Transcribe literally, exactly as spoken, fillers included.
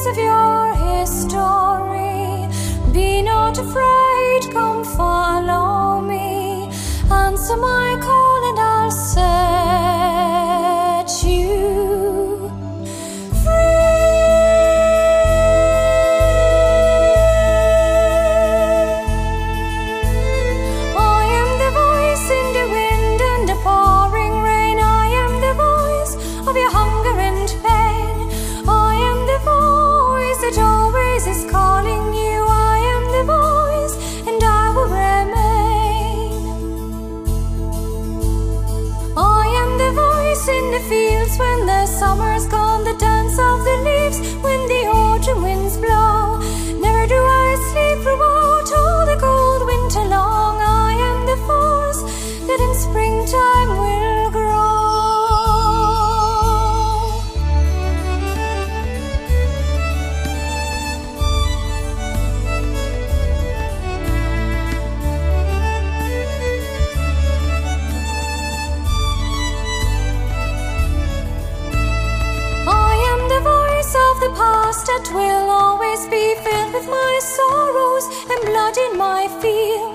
voice of your history. Be not afraid, come follow me. Answer my call and I'll set you free. I am the voice in the wind and the pouring rain. I am the voice of your hunger and pain. I am the voice that always is calling you. I am the voice and I will remain. I am the voice in the fields when the summer's gone, the dance of the leaves when the autumn winds blow. Never do I sleep throughout all the cold winter long. I am the force that in springtime will grow. I am the voice of the past that will always be filled with my sorrows and blood in my field.